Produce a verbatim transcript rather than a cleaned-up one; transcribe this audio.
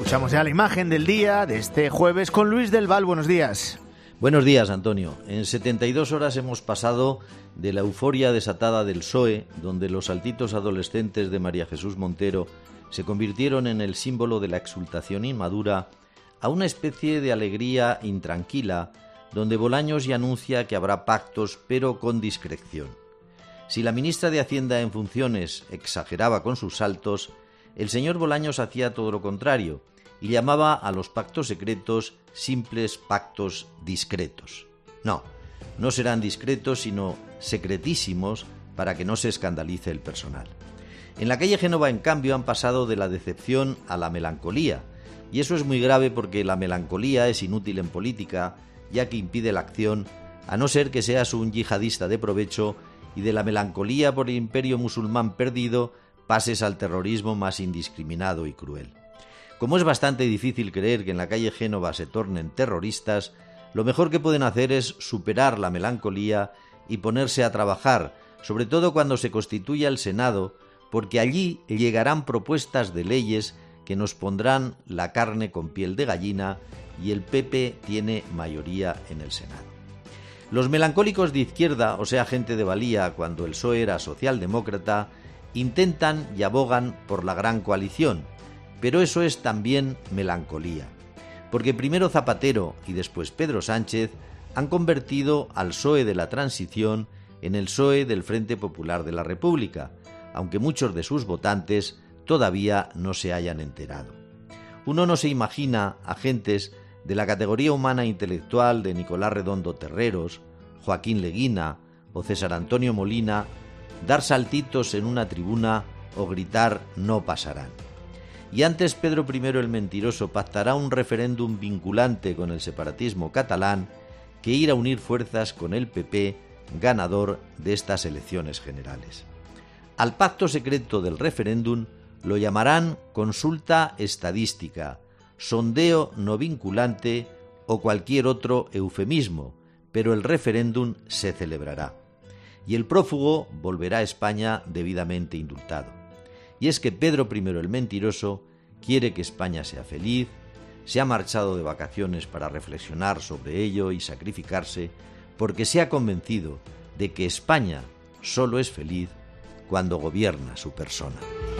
Escuchamos ya la imagen del día de este jueves con Luis del Val. Buenos días. Buenos días, Antonio. En setenta y dos horas hemos pasado de la euforia desatada del P S O E, donde los saltitos adolescentes de María Jesús Montero se convirtieron en el símbolo de la exultación inmadura, a una especie de alegría intranquila, donde Bolaños ya anuncia que habrá pactos, pero con discreción. Si la ministra de Hacienda en funciones exageraba con sus saltos, el señor Bolaños hacía todo lo contrario y llamaba a los pactos secretos simples pactos discretos. No, no serán discretos, sino secretísimos para que no se escandalice el personal. En la calle Génova, en cambio, han pasado de la decepción a la melancolía, y eso es muy grave porque la melancolía es inútil en política, ya que impide la acción, a no ser que seas un yihadista de provecho y de la melancolía por el imperio musulmán perdido pases al terrorismo más indiscriminado y cruel. Como es bastante difícil creer que en la calle Génova se tornen terroristas, lo mejor que pueden hacer es superar la melancolía y ponerse a trabajar, sobre todo cuando se constituya el Senado, porque allí llegarán propuestas de leyes que nos pondrán la carne con piel de gallina y el P P tiene mayoría en el Senado. Los melancólicos de izquierda, o sea, gente de valía cuando el P S O E era socialdemócrata, intentan y abogan por la gran coalición, pero eso es también melancolía, porque primero Zapatero y después Pedro Sánchez han convertido al P S O E de la transición en el P S O E del Frente Popular de la República, aunque muchos de sus votantes todavía no se hayan enterado. Uno no se imagina a gentes de la categoría humana e intelectual de Nicolás Redondo Terreros, Joaquín Leguina o César Antonio Molina dar saltitos en una tribuna o gritar "no pasarán". Y antes Pedro primero el Mentiroso pactará un referéndum vinculante con el separatismo catalán que ir a unir fuerzas con el P P, ganador de estas elecciones generales. Al pacto secreto del referéndum lo llamarán consulta estadística, sondeo no vinculante o cualquier otro eufemismo, pero el referéndum se celebrará. Y el prófugo volverá a España debidamente indultado. Y es que Pedro primero el Mentiroso quiere que España sea feliz, se ha marchado de vacaciones para reflexionar sobre ello y sacrificarse, porque se ha convencido de que España solo es feliz cuando gobierna su persona.